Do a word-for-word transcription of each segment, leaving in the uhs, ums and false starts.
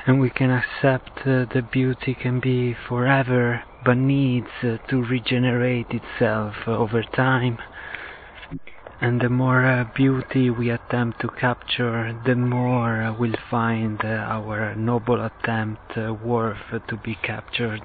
and we can accept uh, the beauty can be forever, but needs uh, to regenerate itself uh, over time. And the more uh, beauty we attempt to capture, the more uh, we'll find uh, our noble attempt uh, worth uh, to be captured.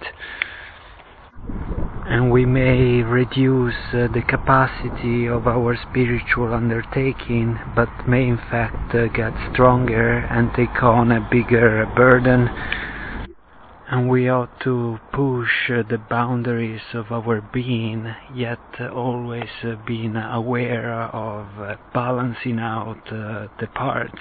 And we may reduce uh, the capacity of our spiritual undertaking, but may in fact uh, get stronger and take on a bigger burden. And we ought to push uh, the boundaries of our being, yet uh, always uh, being aware of uh, balancing out uh, the parts.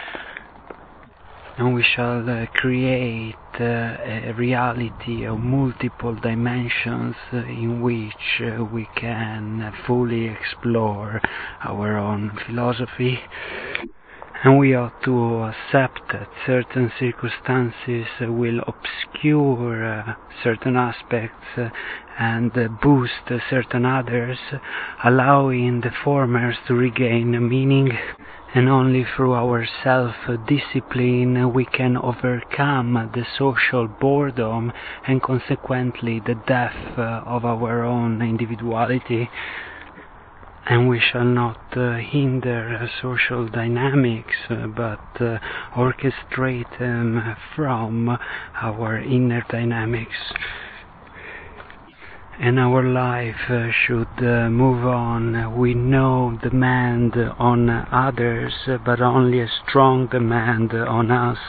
And we shall uh, create uh, a reality of multiple dimensions uh, in which uh, we can uh, fully explore our own philosophy. And we ought to accept that certain circumstances uh, will obscure uh, certain aspects uh, and uh, boost uh, certain others, allowing the formers to regain meaning. And only through our self-discipline we can overcome the social boredom and consequently the death uh, of our own individuality. And we shall not uh, hinder uh, social dynamics, uh, but uh, orchestrate them from our inner dynamics. And our life uh, should uh, move on with no demand on others, but only a strong demand on us.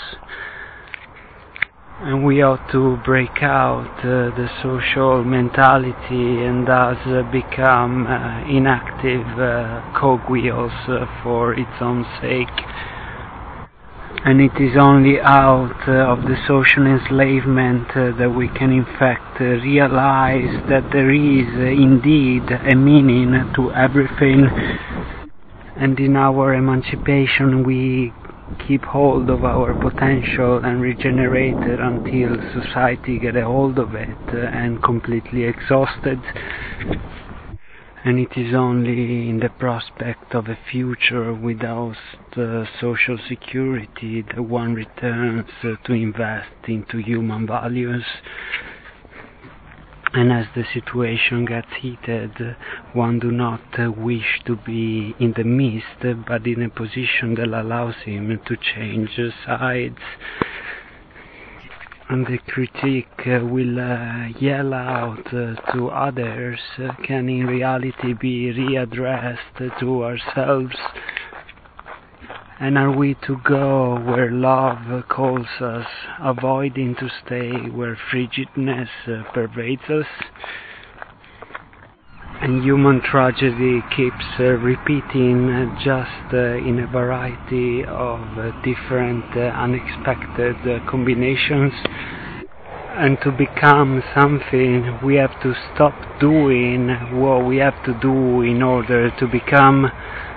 And we ought to break out uh, the social mentality and thus uh, become uh, inactive uh, cogwheels uh, for its own sake. And it is only out uh, of the social enslavement uh, that we can in fact uh, realize that there is uh, indeed a meaning to everything. And in our emancipation we keep hold of our potential and regenerate it until society get a hold of it uh, and completely exhausted. And it is only in the prospect of a future without uh, social security that one returns uh, to invest into human values. And as the situation gets heated, one do not uh, wish to be in the midst, but in a position that allows him to change sides. And the critique uh, will uh, yell out uh, to others uh, can in reality be readdressed to ourselves. And are we to go where love calls us, avoiding to stay where frigidness uh, pervades us? And human tragedy keeps uh, repeating uh, just uh, in a variety of uh, different uh, unexpected uh, combinations. And to become something, we have to stop doing what we have to do in order to become.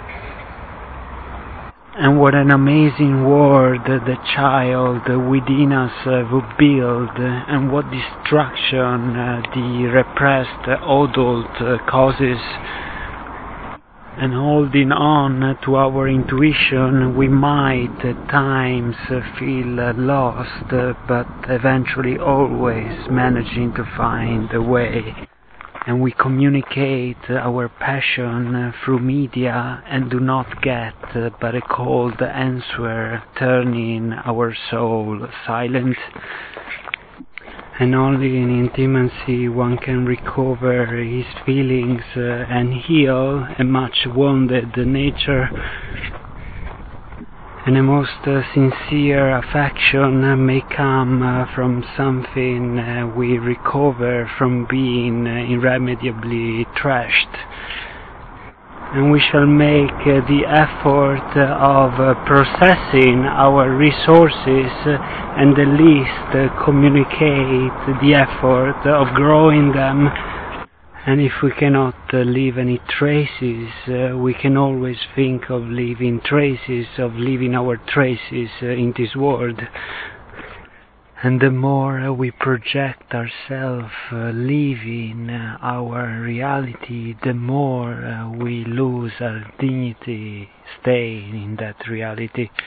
And what an amazing world the child within us uh, would build, and what destruction uh, the repressed adult uh, causes. And holding on to our intuition, we might at times uh, feel uh, lost, uh, but eventually always managing to find a way. And we communicate our passion through media and do not get but a cold answer, turning our soul silent. And only in intimacy one can recover his feelings and heal a much wounded nature. And a most uh, sincere affection uh, may come uh, from something uh, we recover from being uh, irremediably trashed. And we shall make uh, the effort uh, of uh, processing our resources uh, and at least uh, communicate the effort of growing them. And if we cannot uh, leave any traces, uh, we can always think of leaving traces, of leaving our traces uh, in this world. And the more uh, we project ourselves uh, leaving uh, our reality, the more uh, we lose our dignity staying in that reality.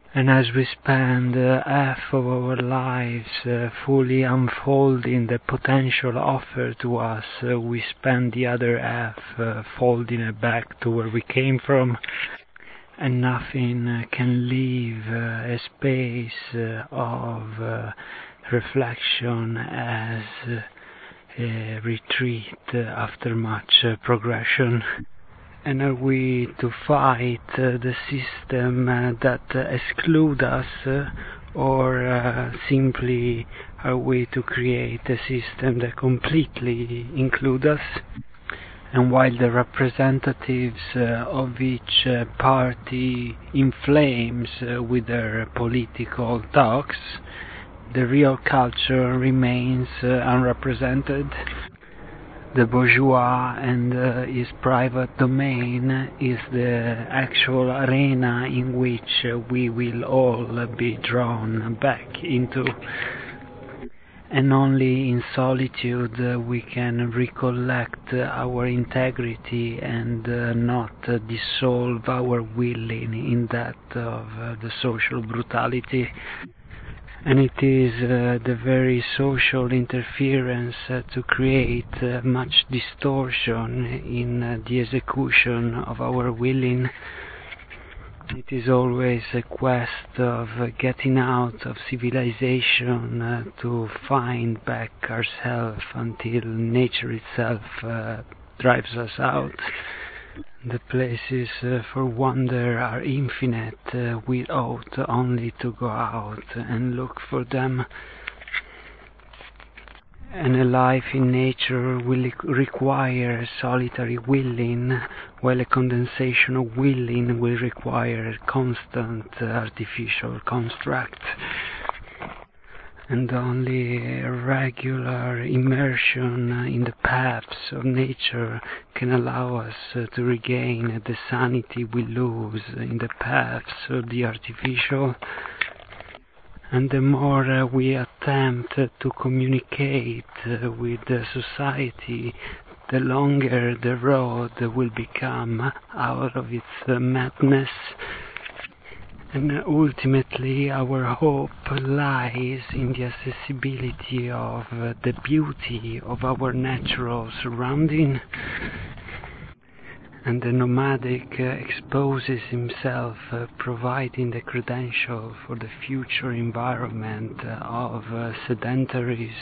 And as we spend uh, half of our lives uh, fully unfolding the potential offered to us, uh, we spend the other half uh, folding it back to where we came from. And nothing uh, can leave uh, a space uh, of uh, reflection as uh, a retreat uh, after much uh, progression. And are we to fight uh, the system uh, that uh, exclude us, uh, or uh, simply are we to create a system that completely include us? And while the representatives uh, of each uh, party inflames uh, with their political talks, the real culture remains uh, unrepresented. The bourgeois and uh, his private domain is the actual arena in which uh, we will all be drawn back into. And only in solitude uh, we can recollect uh, our integrity and uh, not uh, dissolve our willing in that of uh, the social brutality. And it is uh, the very social interference uh, to create uh, much distortion in uh, the execution of our willing. It is always a quest of uh, getting out of civilization uh, to find back ourselves until nature itself uh, drives us out. The places uh, for wonder are infinite, uh, we ought only to go out and look for them. And a life in nature will require solitary willing, while a condensation of willing will require a constant uh, artificial construct. And only a regular immersion in the paths of nature can allow us uh, to regain the sanity we lose in the paths of the artificial. And the more uh, we attempt uh, to communicate uh, with uh, society, the longer the road will become out of its uh, madness. And ultimately our hope lies in the accessibility of uh, the beauty of our natural surrounding. And the nomadic uh, exposes himself, uh, providing the credential for the future environment uh, of uh, sedentaries.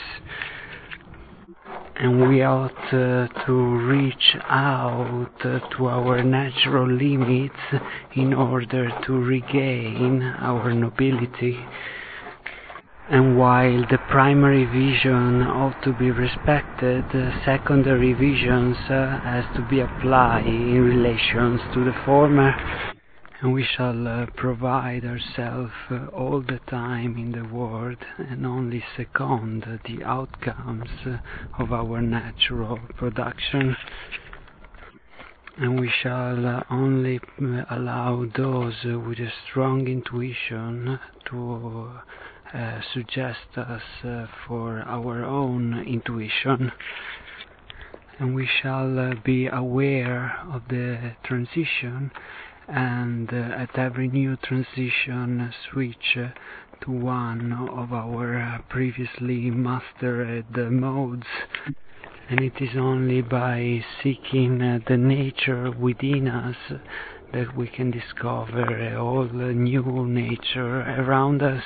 And we ought uh, to reach out uh, to our natural limits in order to regain our nobility. And while the primary vision ought to be respected, uh, secondary visions uh, has to be applied in relations to the former. And we shall uh, provide ourselves uh, all the time in the world and only second uh, the outcomes uh, of our natural production. And we shall uh, only uh, allow those uh, with a strong intuition to uh, suggest us uh, for our own intuition. And we shall uh, be aware of the transition, and uh, at every new transition switch uh, to one of our uh, previously mastered uh, modes. And it is only by seeking uh, the nature within us that we can discover a whole new nature around us.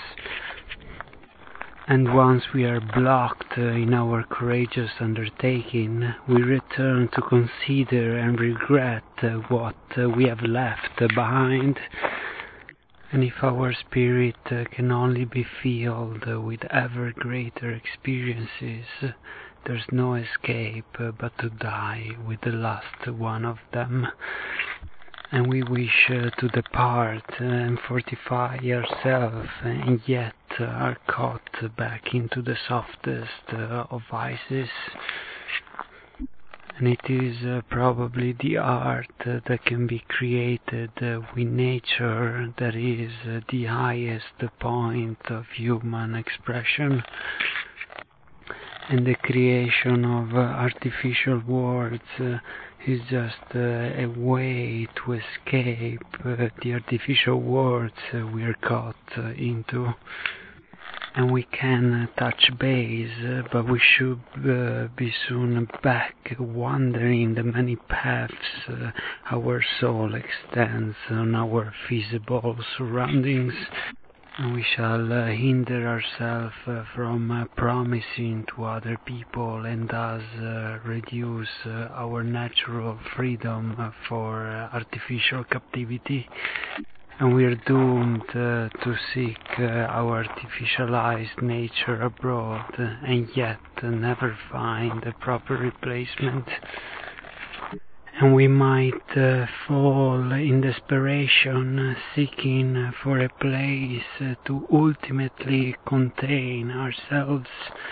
And once we are blocked uh, in our courageous undertaking, we return to consider and regret uh, what uh, we have left uh, behind. And if our spirit uh, can only be filled uh, with ever greater experiences, uh, there's no escape uh, but to die with the last one of them. And we wish uh, to depart uh, and fortify ourselves, uh, and yet uh, are caught back into the softest uh, of vices. And it is uh, probably the art uh, that can be created uh, with nature that is uh, the highest point of human expression. And the creation of uh, artificial worlds uh, is just uh, a way to escape uh, the artificial worlds uh, we are caught uh, into. And we can uh, touch base, uh, but we should uh, be soon back, wandering the many paths uh, our soul extends on our visible surroundings. And we shall uh, hinder ourselves uh, from uh, promising to other people, and thus uh, reduce uh, our natural freedom uh, for uh, artificial captivity. And we are doomed uh, to seek uh, our artificialized nature abroad, uh, and yet uh, never find a proper replacement. And we might uh, fall in desperation, uh, seeking uh, for a place uh, to ultimately contain ourselves.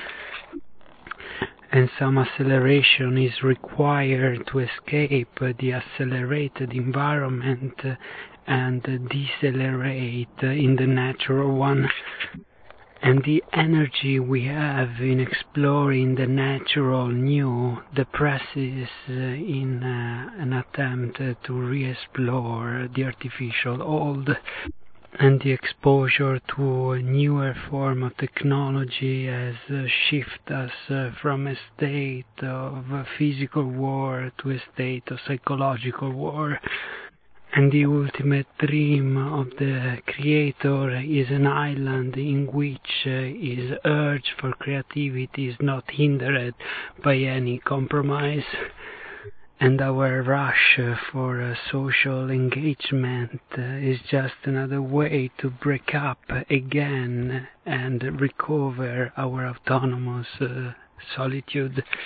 And some acceleration is required to escape uh, the accelerated environment uh, and uh, decelerate uh, in the natural one. And the energy we have in exploring the natural new depresses uh, in uh, an attempt uh, to re-explore the artificial old. And the exposure to a newer form of technology has uh, shifted us uh, from a state of uh, physical war to a state of psychological war. And the ultimate dream of the creator is an island in which uh, his urge for creativity is not hindered by any compromise. And our rush uh, for uh, social engagement uh, is just another way to break up again and recover our autonomous uh, solitude.